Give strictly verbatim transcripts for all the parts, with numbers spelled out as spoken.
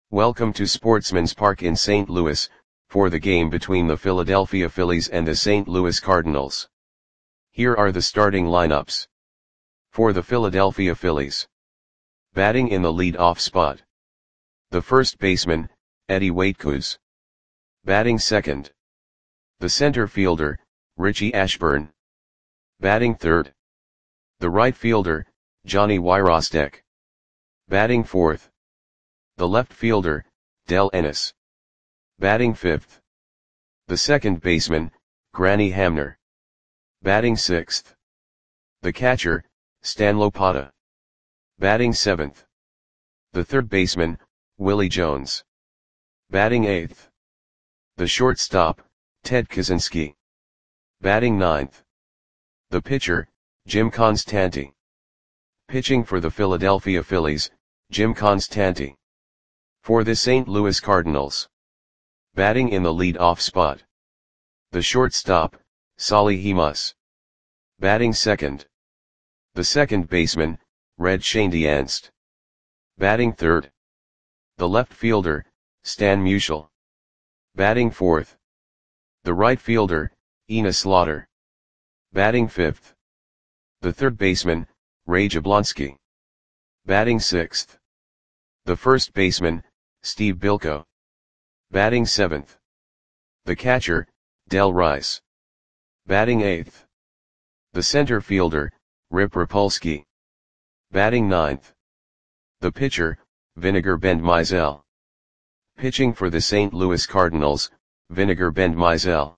Welcome to Sportsman's Park in Saint Louis, for the game between the Philadelphia Phillies and the Saint Louis Cardinals. Here are the starting lineups. For the Philadelphia Phillies. Batting in the lead-off spot. The first baseman, Eddie Waitkus. Batting second. The center fielder, Richie Ashburn. Batting third. The right fielder, Johnny Wyrostek. Batting fourth. The left fielder, Del Ennis. Batting fifth. The second baseman, Granny Hamner. Batting sixth. The catcher, Stan Lopata. Batting seventh. The third baseman, Willie Jones. Batting eighth. The shortstop, Ted Kaczynski. Batting ninth. The pitcher, Jim Constanti. Pitching for the Philadelphia Phillies, Jim Constanti. For the Saint Louis Cardinals. Batting in the lead-off spot. The shortstop, Solly Hemus. Batting second. The second baseman, Red Schoendienst. Batting third. The left fielder, Stan Musial. Batting fourth. The right fielder, Ina Slaughter. Batting fifth. The third baseman, Ray Jablonski. Batting sixth. The first baseman, Steve Bilko. Batting seventh. The catcher, Del Rice. Batting eighth. The center fielder, Rip Rapolsky. Batting ninth. The pitcher, Vinegar Bend Mizell. Pitching for the Saint Louis Cardinals, Vinegar Bend Mizell.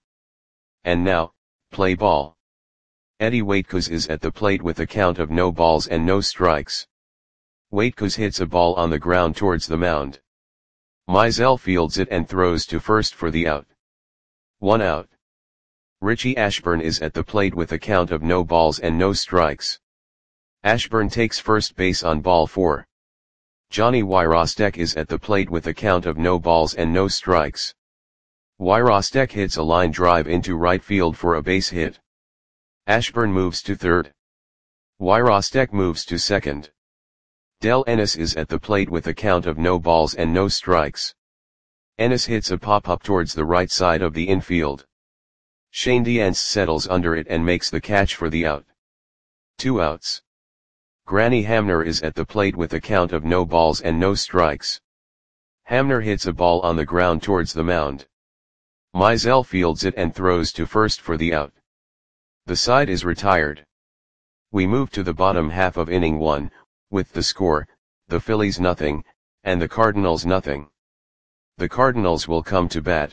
And now, play ball. Eddie Waitkus is at the plate with a count of no balls and no strikes. Waitkus hits a ball on the ground towards the mound. Mizell fields it and throws to first for the out. One out. Richie Ashburn is at the plate with a count of no balls and no strikes. Ashburn takes first base on ball four. Johnny Wyrostek is at the plate with a count of no balls and no strikes. Wyrostek hits a line drive into right field for a base hit. Ashburn moves to third. Wyrostek moves to second. Del Ennis is at the plate with a count of no balls and no strikes. Ennis hits a pop-up towards the right side of the infield. Schoendienst settles under it and makes the catch for the out. Two outs. Granny Hamner is at the plate with a count of no balls and no strikes. Hamner hits a ball on the ground towards the mound. Mizell fields it and throws to first for the out. The side is retired. We move to the bottom half of inning one, with the score, the Phillies nothing, and the Cardinals nothing. The Cardinals will come to bat.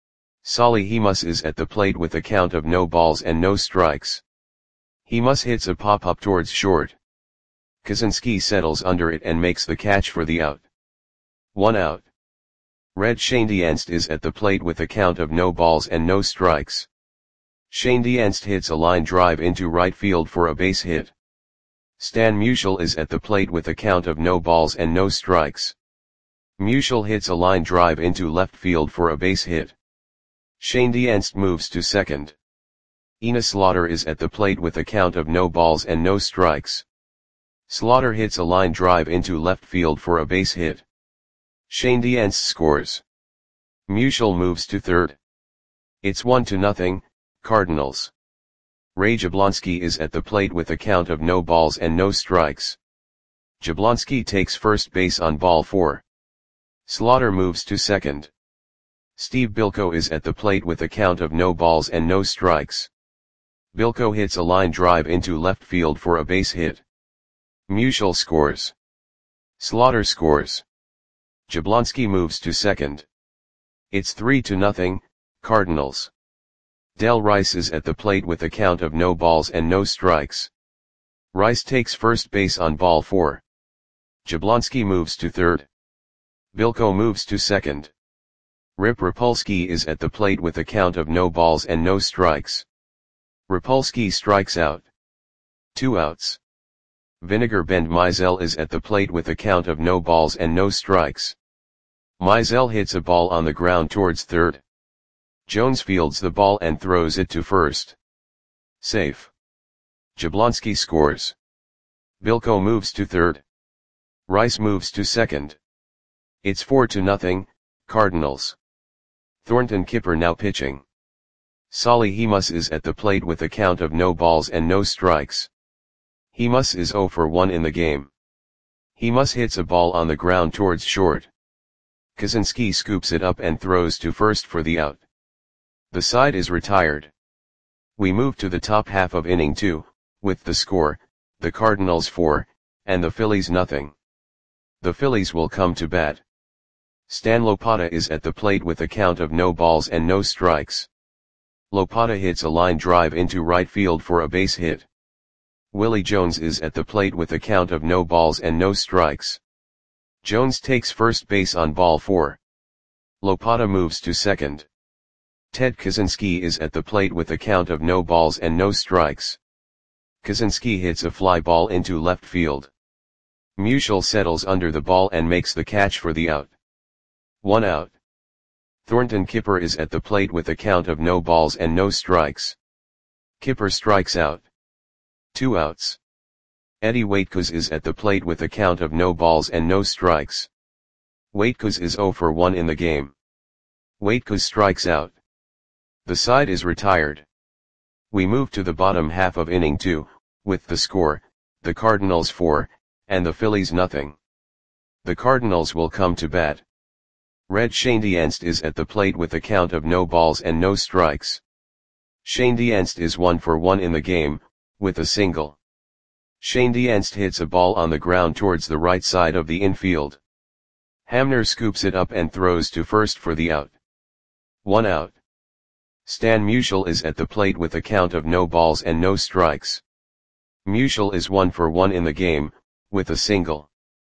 Solly Hemus is at the plate with a count of no balls and no strikes. Hemus hits a pop-up towards short. Kaczynski settles under it and makes the catch for the out. One out. Red Schoendienst is at the plate with a count of no balls and no strikes. Schoendienst hits a line drive into right field for a base hit. Stan Musial is at the plate with a count of no balls and no strikes. Musial hits a line drive into left field for a base hit. Schoendienst moves to second. Ina Slaughter is at the plate with a count of no balls and no strikes. Slaughter hits a line drive into left field for a base hit. Schoendienst scores. Musial moves to third. It's one to nothing, Cardinals. Ray Jablonski is at the plate with a count of no balls and no strikes. Jablonski takes first base on ball four. Slaughter moves to second. Steve Bilko is at the plate with a count of no balls and no strikes. Bilko hits a line drive into left field for a base hit. Musial scores. Slaughter scores. Jablonski moves to second. It's three to nothing, Cardinals. Del Rice is at the plate with a count of no balls and no strikes. Rice takes first base on ball four. Jablonski moves to third. Bilko moves to second. Rip Rapolsky is at the plate with a count of no balls and no strikes. Rapolsky strikes out. Two outs. Vinegar Bend Mizell is at the plate with a count of no balls and no strikes. Mizell hits a ball on the ground towards third. Jones fields the ball and throws it to first. Safe. Jablonski scores. Bilko moves to third. Rice moves to second. It's four to nothing, Cardinals. Thornton Kipper now pitching. Solly Hemus is at the plate with a count of no balls and no strikes. Hemus is zero for one in the game. Hemus hits a ball on the ground towards short. Kaczynski scoops it up and throws to first for the out. The side is retired. We move to the top half of inning two, with the score, the Cardinals four, and the Phillies nothing. The Phillies will come to bat. Stan Lopata is at the plate with a count of no balls and no strikes. Lopata hits a line drive into right field for a base hit. Willie Jones is at the plate with a count of no balls and no strikes. Jones takes first base on ball four. Lopata moves to second. Ted Kaczynski is at the plate with a count of no balls and no strikes. Kaczynski hits a fly ball into left field. Musial settles under the ball and makes the catch for the out. One out. Thornton Kipper is at the plate with a count of no balls and no strikes. Kipper strikes out. Two outs. Eddie Waitkos is at the plate with a count of no balls and no strikes. Waitkos is zero for one in the game. Waitkos strikes out. The side is retired. We move to the bottom half of inning two, with the score, the Cardinals four, and the Phillies nothing. The Cardinals will come to bat. Red Schoendienst is at the plate with a count of no balls and no strikes. Schoendienst is one for one in the game, with a single. Schoendienst hits a ball on the ground towards the right side of the infield. Hamner scoops it up and throws to first for the out. One out. Stan Musial is at the plate with a count of no balls and no strikes. Musial is one for one in the game, with a single.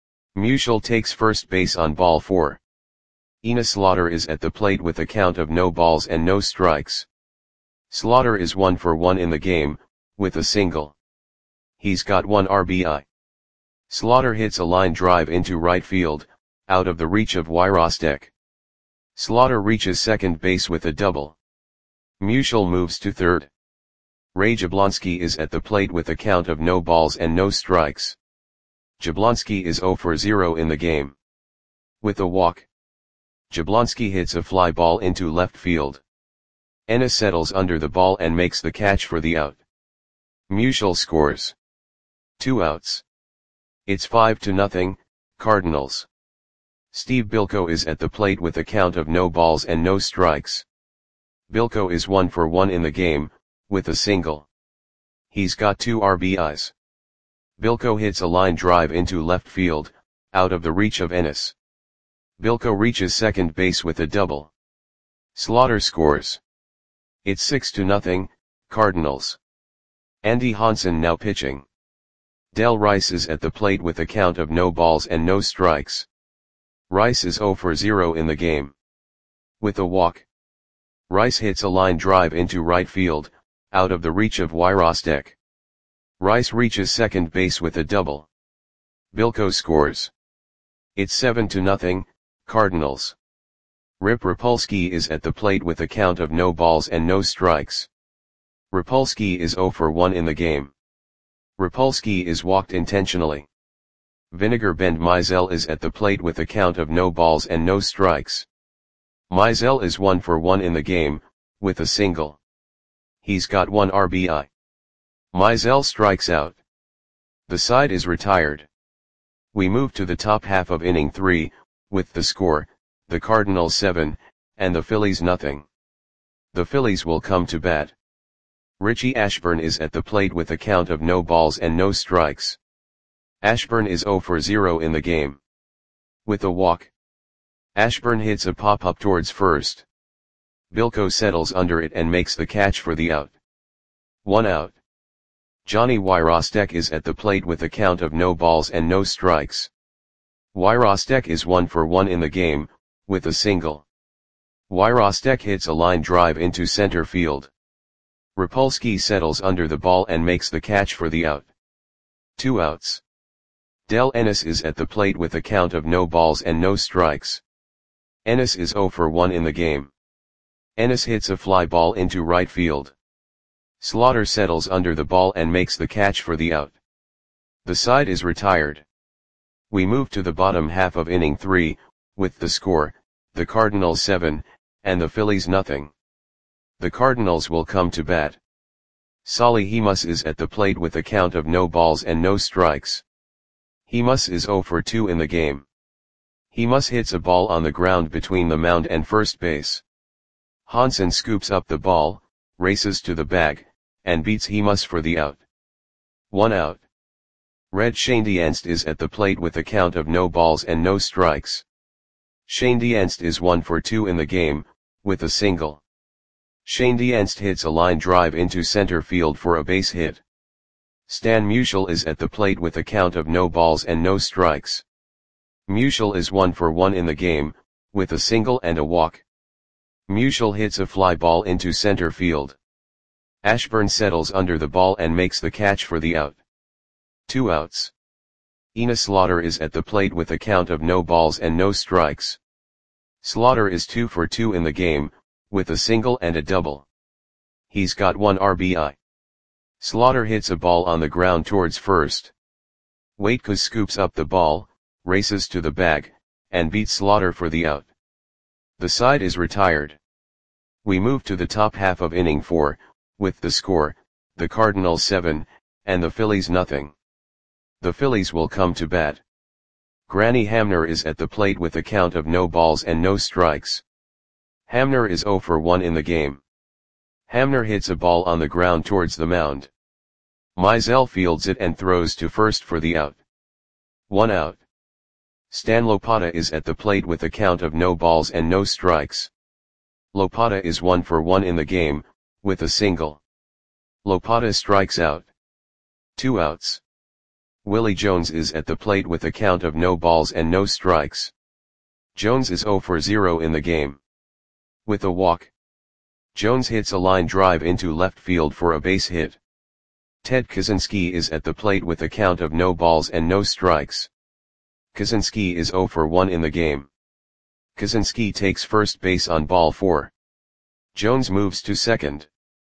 Musial takes first base on ball four. Enos Slaughter is at the plate with a count of no balls and no strikes. Slaughter is one for one in the game, with a single. He's got one R B I. Slaughter hits a line drive into right field, out of the reach of Wyrostek. Slaughter reaches second base with a double. Musial moves to third. Ray Jablonski is at the plate with a count of no balls and no strikes. Jablonski is zero for zero in the game. With a walk. Jablonski hits a fly ball into left field. Ennis settles under the ball and makes the catch for the out. Musial scores. Two outs. It's five to nothing, Cardinals. Steve Bilko is at the plate with a count of no balls and no strikes. Bilko is one for one in the game, with a single. He's got two R B Is. Bilko hits a line drive into left field, out of the reach of Ennis. Bilko reaches second base with a double. Slaughter scores. It's six to nothing, Cardinals. Andy Hansen now pitching. Del Rice is at the plate with a count of no balls and no strikes. Rice is zero for zero in the game. With a walk. Rice hits a line drive into right field, out of the reach of Wyrostek. Rice reaches second base with a double. Bilko scores. It's seven to nothing, Cardinals. Rip Rapolsky is at the plate with a count of no balls and no strikes. Rapolsky is zero for one in the game. Rapolsky is walked intentionally. Vinegar Bend Mizell is at the plate with a count of no balls and no strikes. Mizell is one for one in the game, with a single. He's got one R B I. Mizell strikes out. The side is retired. We move to the top half of inning three, with the score, the Cardinals seven, and the Phillies nothing. The Phillies will come to bat. Richie Ashburn is at the plate with a count of no balls and no strikes. Ashburn is zero for zero in the game. With a walk. Ashburn hits a pop-up towards first. Bilko settles under it and makes the catch for the out. One out. Johnny Wyrostek is at the plate with a count of no balls and no strikes. Wyrostek is one for one in the game, with a single. Wyrostek hits a line drive into center field. Rapolsky settles under the ball and makes the catch for the out. Two outs. Del Ennis is at the plate with a count of no balls and no strikes. Ennis is zero for one in the game. Ennis hits a fly ball into right field. Slaughter settles under the ball and makes the catch for the out. The side is retired. We move to the bottom half of inning three, with the score, the Cardinals seven, and the Phillies nothing. The Cardinals will come to bat. Solly Hemus is at the plate with a count of no balls and no strikes. Hemus is zero for two in the game. Hemus hits a ball on the ground between the mound and first base. Hansen scoops up the ball, races to the bag, and beats Hemus for the out. One out. Red Schoendienst is at the plate with a count of no balls and no strikes. Schoendienst is one for two in the game, with a single. Schoendienst hits a line drive into center field for a base hit. Stan Musial is at the plate with a count of no balls and no strikes. Musial is one for one in the game, with a single and a walk. Musial hits a fly ball into center field. Ashburn settles under the ball and makes the catch for the out. Two outs. Ina Slaughter is at the plate with a count of no balls and no strikes. Slaughter is two for two in the game, with a single and a double. He's got one R B I. Slaughter hits a ball on the ground towards first. Waitkos scoops up the ball, races to the bag, and beats Slaughter for the out. The side is retired. We move to the top half of inning four, with the score, the Cardinals seven, and the Phillies nothing. The Phillies will come to bat. Granny Hamner is at the plate with a count of no balls and no strikes. Hamner is zero for one in the game. Hamner hits a ball on the ground towards the mound. Mizell fields it and throws to first for the out. One out. Stan Lopata is at the plate with a count of no balls and no strikes. Lopata is one for one in the game, with a single. Lopata strikes out. Two outs. Willie Jones is at the plate with a count of no balls and no strikes. Jones is zero for zero in the game. With a walk. Jones hits a line drive into left field for a base hit. Ted Kaczynski is at the plate with a count of no balls and no strikes. Kaczynski is zero for one in the game. Kaczynski takes first base on ball four. Jones moves to second.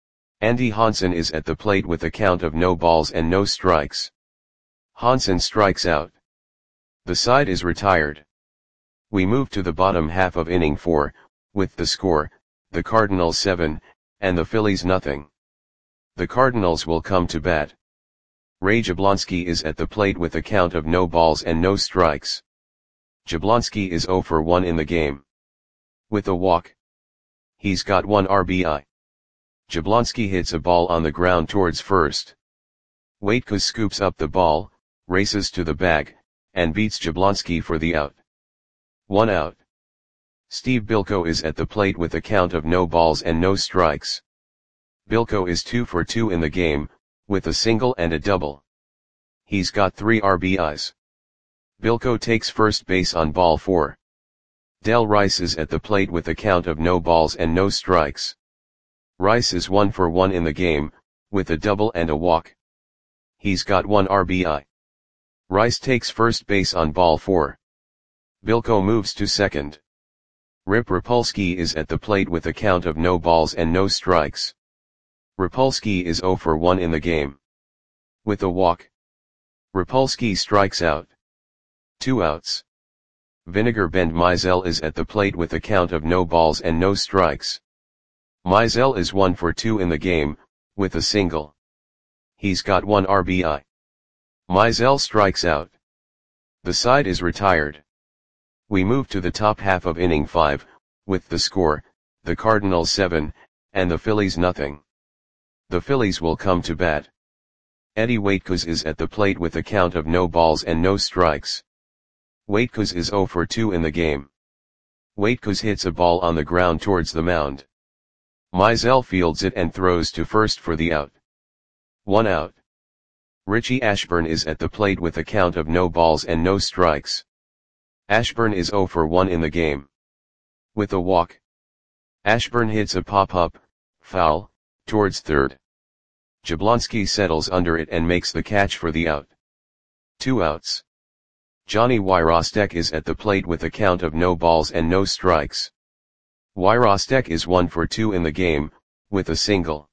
Andy Hansen is at the plate with a count of no balls and no strikes. Hansen strikes out. The side is retired. We move to the bottom half of inning four, with the score, the Cardinals seven, and the Phillies nothing. The Cardinals will come to bat. Ray Jablonski is at the plate with a count of no balls and no strikes. Jablonski is zero for one in the game. With a walk. He's got one R B I. Jablonski hits a ball on the ground towards first. Waitkos scoops up the ball, races to the bag, and beats Jablonski for the out. One out. Steve Bilko is at the plate with a count of no balls and no strikes. Bilko is two for two in the game, with a single and a double. He's got three R B Is. Bilko takes first base on ball four. Del Rice is at the plate with a count of no balls and no strikes. Rice is one for one in the game, with a double and a walk. He's got one R B I. Rice takes first base on ball four. Bilko moves to second. Rip Rapolsky is at the plate with a count of no balls and no strikes. Rapolsky is zero for one in the game. With a walk. Rapolsky strikes out. Two outs. Vinegar Bend Mizell is at the plate with a count of no balls and no strikes. Mizell is one for two in the game, with a single. He's got one R B I. Mizell strikes out. The side is retired. We move to the top half of inning five, with the score, the Cardinals seven, and the Phillies nothing. The Phillies will come to bat. Eddie Waitkos is at the plate with a count of no balls and no strikes. Waitkos is zero for two in the game. Waitkos hits a ball on the ground towards the mound. Mizell fields it and throws to first for the out. One out. Richie Ashburn is at the plate with a count of no balls and no strikes. Ashburn is zero for one in the game. With a walk. Ashburn hits a pop-up, foul, towards third. Jablonski settles under it and makes the catch for the out. Two outs. Johnny Wyrostek is at the plate with a count of no balls and no strikes. Wyrostek is one for two in the game, with a single.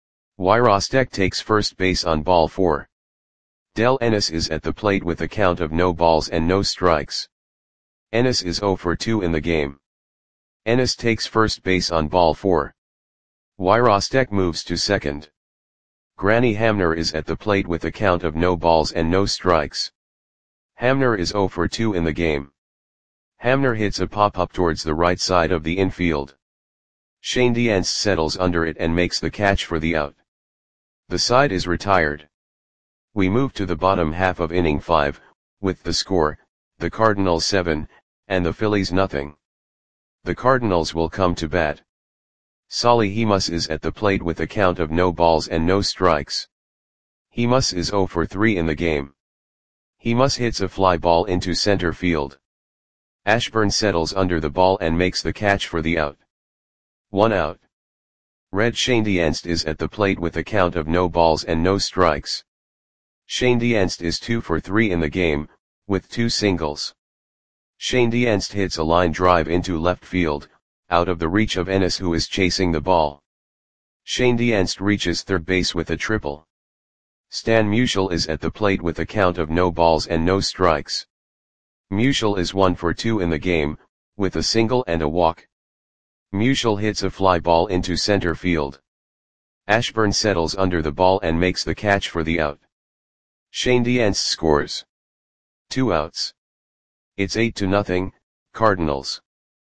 Wyrostek takes first base on ball four. Del Ennis is at the plate with a count of no balls and no strikes. Ennis is zero for two in the game. Ennis takes first base on ball four. Wyrostek moves to second. Granny Hamner is at the plate with a count of no balls and no strikes. Hamner is zero for two in the game. Hamner hits a pop-up towards the right side of the infield. Shane Dienst settles under it and makes the catch for the out. The side is retired. We move to the bottom half of inning five, with the score, the Cardinals seven, and the Phillies nothing. The Cardinals will come to bat. Solly Hemus is at the plate with a count of no balls and no strikes. Hemus is zero for three in the game. Hemus hits a fly ball into center field. Ashburn settles under the ball and makes the catch for the out. One out. Red Shane Dienst is at the plate with a count of no balls and no strikes. Shane Dienst is two for three in the game, with two singles. Shane Dienst hits a line drive into left field, out of the reach of Ennis, who is chasing the ball. Shane Dienst reaches third base with a triple. Stan Musial is at the plate with a count of no balls and no strikes. Musial is one for two in the game, with a single and a walk. Musial hits a fly ball into center field. Ashburn settles under the ball and makes the catch for the out. Shane Dienst scores. Two outs. It's eight to nothing, Cardinals.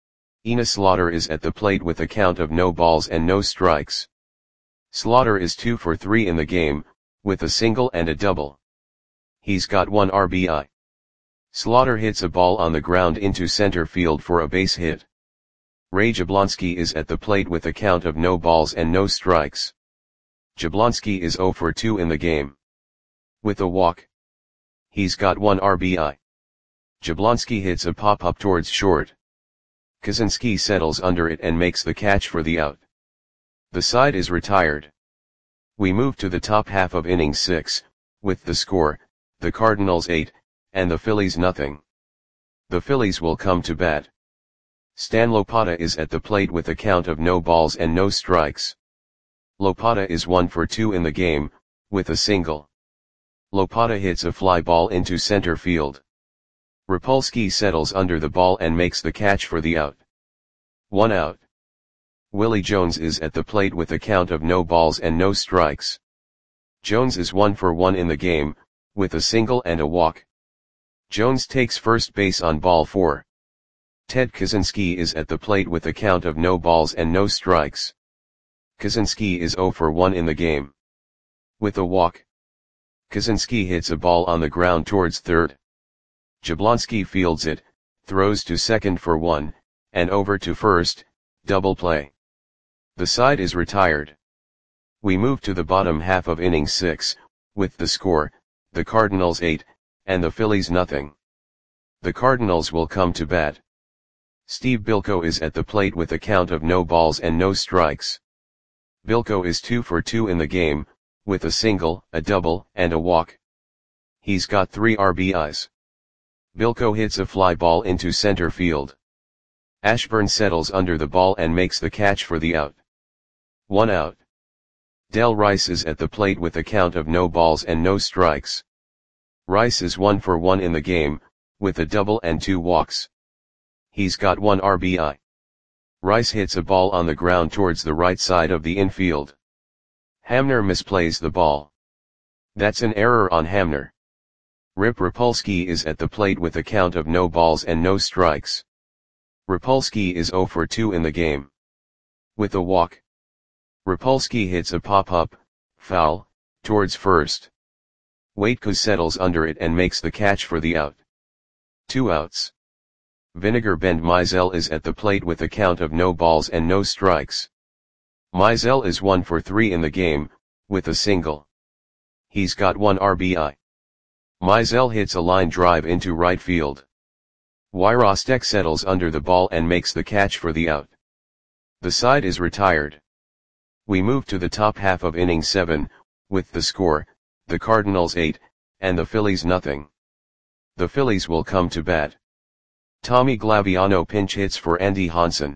Enos Slaughter is at the plate with a count of no balls and no strikes. Slaughter is two for three in the game, with a single and a double. He's got one R B I. Slaughter hits a ball on the ground into center field for a base hit. Ray Jablonski is at the plate with a count of no balls and no strikes. Jablonski is zero for two in the game. With a walk. He's got one R B I. Jablonski hits a pop-up towards short. Kaczynski settles under it and makes the catch for the out. The side is retired. We move to the top half of inning six, with the score, the Cardinals eight, and the Phillies nothing. The Phillies will come to bat. Stan Lopata is at the plate with a count of no balls and no strikes. Lopata is one for two in the game, with a single. Lopata hits a fly ball into center field. Rapolsky settles under the ball and makes the catch for the out. One out. Willie Jones is at the plate with a count of no balls and no strikes. Jones is one for one in the game, with a single and a walk. Jones takes first base on ball four. Ted Kaczynski is at the plate with a count of no balls and no strikes. Kaczynski is zero for one in the game. With a walk. Kaczynski hits a ball on the ground towards third. Jablonski fields it, throws to second for one, and over to first, double play. The side is retired. We move to the bottom half of inning six, with the score, the Cardinals eight, and the Phillies nothing. The Cardinals will come to bat. Steve Bilko is at the plate with a count of no balls and no strikes. Bilko is two for two in the game, with a single, a double, and a walk. He's got three R B Is. Bilko hits a fly ball into center field. Ashburn settles under the ball and makes the catch for the out. One out. Del Rice is at the plate with a count of no balls and no strikes. Rice is one for one in the game, with a double and two walks. He's got one R B I. Rice hits a ball on the ground towards the right side of the infield. Hamner misplays the ball. That's an error on Hamner. Rip Rapolsky is at the plate with a count of no balls and no strikes. Rapolsky is zero for two in the game. With a walk. Rapolsky hits a pop-up, foul, towards first. Waitkus settles under it and makes the catch for the out. Two outs. Vinegar Bend Mizell is at the plate with a count of no balls and no strikes. Mizell is one for three in the game, with a single. He's got one R B I. Mizell hits a line drive into right field. Wyrostek settles under the ball and makes the catch for the out. The side is retired. We move to the top half of inning seven, with the score, the Cardinals eight, and the Phillies nothing. The Phillies will come to bat. Tommy Glaviano pinch hits for Andy Hansen.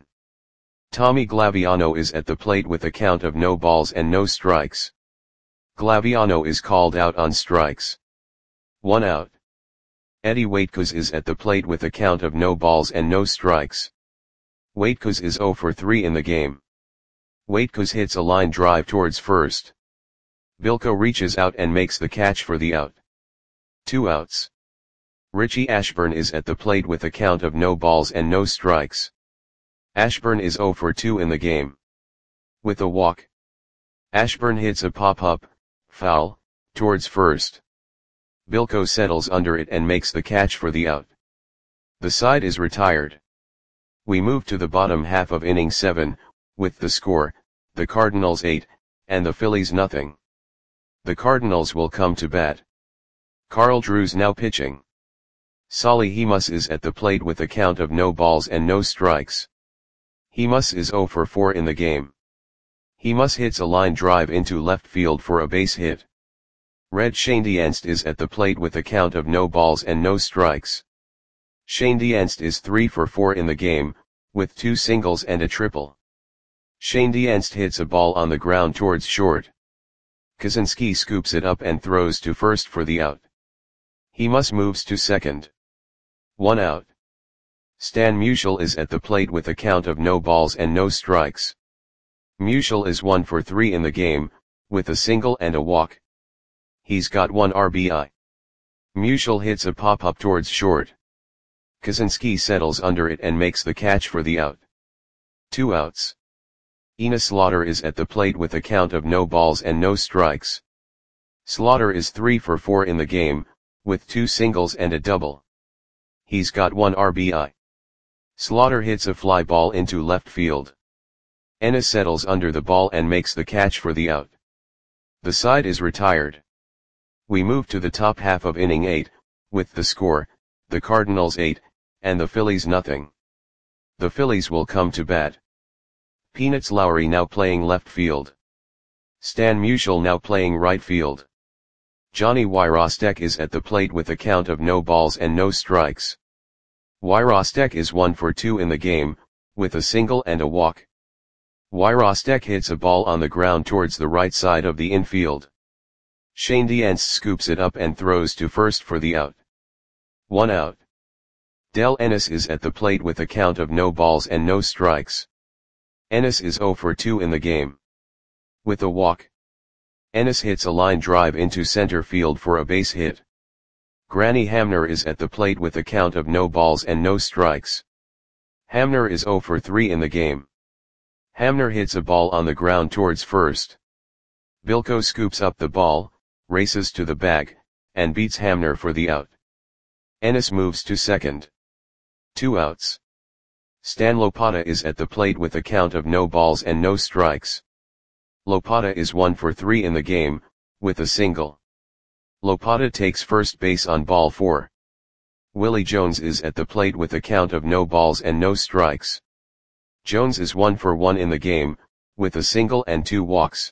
Tommy Glaviano is at the plate with a count of no balls and no strikes. Glaviano is called out on strikes. One out. Eddie Waitkos is at the plate with a count of no balls and no strikes. Waitkos is zero for three in the game. Waitkos hits a line drive towards first. Bilko reaches out and makes the catch for the out. Two outs. Richie Ashburn is at the plate with a count of no balls and no strikes. Ashburn is zero for two in the game. With a walk. Ashburn hits a pop-up, foul, towards first. Bilko settles under it and makes the catch for the out. The side is retired. We move to the bottom half of inning seven, with the score, the Cardinals eight, and the Phillies nothing. The Cardinals will come to bat. Carl Drews now pitching. Solly Hemus is at the plate with a count of no balls and no strikes. Hemus is zero for four in the game. Hemus hits a line drive into left field for a base hit. Red Schoendienst is at the plate with a count of no balls and no strikes. Schoendienst is three for four in the game, with two singles and a triple. Schoendienst hits a ball on the ground towards short. Kaczynski scoops it up and throws to first for the out. Hemus moves to second. One out. Stan Musial is at the plate with a count of no balls and no strikes. Musial is one for three in the game, with a single and a walk. He's got one R B I. Musial hits a pop-up towards short. Kaczynski settles under it and makes the catch for the out. Two outs. Enos Slaughter is at the plate with a count of no balls and no strikes. Slaughter is three for four in the game, with two singles and a double. He's got one R B I. Slaughter hits a fly ball into left field. Enos settles under the ball and makes the catch for the out. The side is retired. We move to the top half of inning eight, with the score, the Cardinals eight, and the Phillies nothing. The Phillies will come to bat. Peanuts Lowry now playing left field. Stan Musial now playing right field. Johnny Wyrostek is at the plate with a count of no balls and no strikes. Wyrostek is one for two in the game, with a single and a walk. Wyrostek hits a ball on the ground towards the right side of the infield. Schoendienst scoops it up and throws to first for the out. One out. Del Ennis is at the plate with a count of no balls and no strikes. Ennis is zero for two in the game. With a walk. Ennis hits a line drive into center field for a base hit. Granny Hamner is at the plate with a count of no balls and no strikes. Hamner is zero for three in the game. Hamner hits a ball on the ground towards first. Bilko scoops up the ball, races to the bag, and beats Hamner for the out. Ennis moves to second. Two outs. Stan Lopata is at the plate with a count of no balls and no strikes. Lopata is one for three in the game, with a single. Lopata takes first base on ball four. Willie Jones is at the plate with a count of no balls and no strikes. Jones is one for one in the game, with a single and two walks.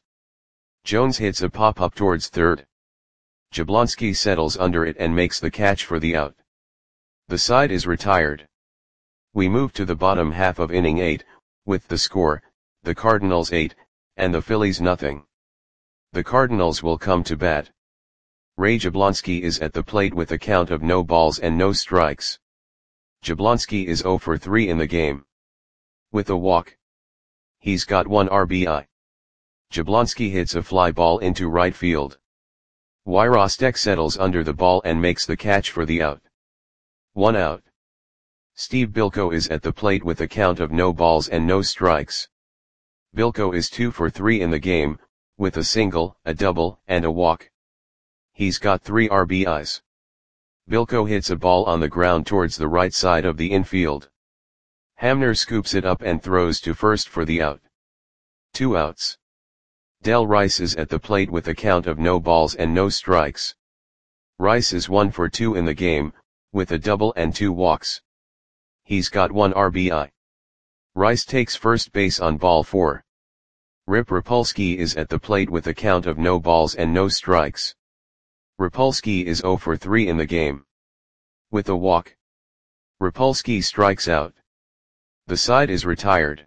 Jones hits a pop-up towards third. Jablonski settles under it and makes the catch for the out. The side is retired. We move to the bottom half of inning eight, with the score, the Cardinals eight, and the Phillies nothing. The Cardinals will come to bat. Ray Jablonski is at the plate with a count of no balls and no strikes. Jablonski is zero for three in the game. With a walk. He's got one R B I. Jablonski hits a fly ball into right field. Wyrostek settles under the ball and makes the catch for the out. One out. Steve Bilko is at the plate with a count of no balls and no strikes. Bilko is two for three in the game, with a single, a double, and a walk. He's got three R B Is. Bilko hits a ball on the ground towards the right side of the infield. Hamner scoops it up and throws to first for the out. Two outs. Del Rice is at the plate with a count of no balls and no strikes. Rice is one for two in the game, with a double and two walks. He's got one R B I. Rice takes first base on ball four. Rip Rapolsky is at the plate with a count of no balls and no strikes. Rapolsky is zero for three in the game. With a walk. Rapolsky strikes out. The side is retired.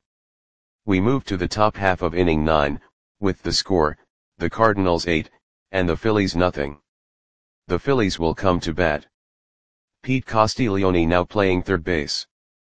We move to the top half of inning nine, with the score, the Cardinals eight, and the Phillies nothing. The Phillies will come to bat. Pete Castiglione now playing third base.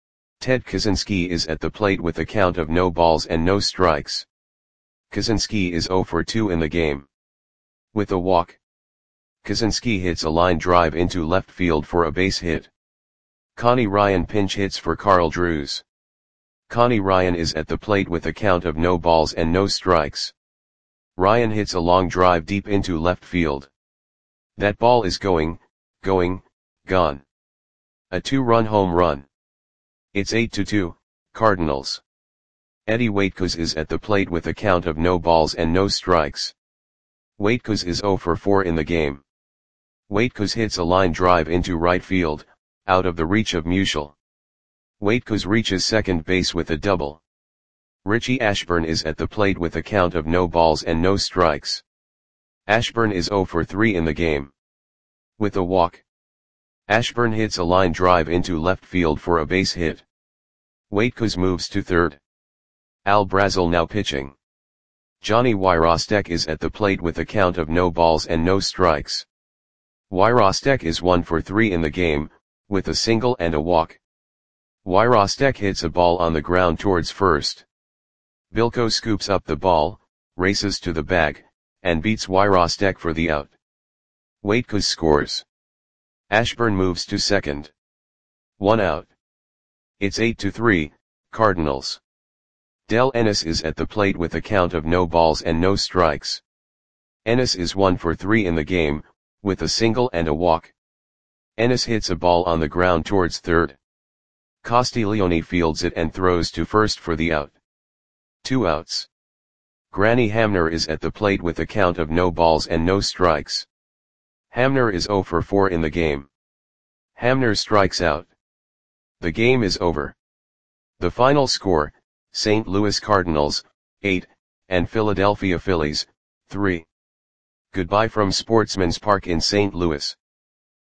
Ted Kaczynski is at the plate with a count of no balls and no strikes. Kaczynski is zero for two in the game. With a walk, Kaczynski hits a line drive into left field for a base hit. Connie Ryan pinch hits for Carl Drews. Connie Ryan is at the plate with a count of no balls and no strikes. Ryan hits a long drive deep into left field. That ball is going, going, gone. A two-run home run. It's eight to two, Cardinals. Eddie Waitkos is at the plate with a count of no balls and no strikes. Waitkos is zero for four in the game. Waitkos hits a line drive into right field, out of the reach of Musial. Waitkos reaches second base with a double. Richie Ashburn is at the plate with a count of no balls and no strikes. Ashburn is zero for three in the game. With a walk, Ashburn hits a line drive into left field for a base hit. Waitkos moves to third. Al Brazel now pitching. Johnny Wyrostek is at the plate with a count of no balls and no strikes. Wyrostek is one for three in the game, with a single and a walk. Wyrostek hits a ball on the ground towards first. Bilko scoops up the ball, races to the bag, and beats Wyrostek for the out. Waitkos scores. Ashburn moves to second. One out. It's eight to three, Cardinals. Del Ennis is at the plate with a count of no balls and no strikes. Ennis is one for three in the game, with a single and a walk. Ennis hits a ball on the ground towards third. Castiglione fields it and throws to first for the out. Two outs. Granny Hamner is at the plate with a count of no balls and no strikes. Hamner is zero for four in the game. Hamner strikes out. The game is over. The final score, Saint Louis Cardinals, eight, and Philadelphia Phillies, three. Goodbye from Sportsman's Park in Saint Louis.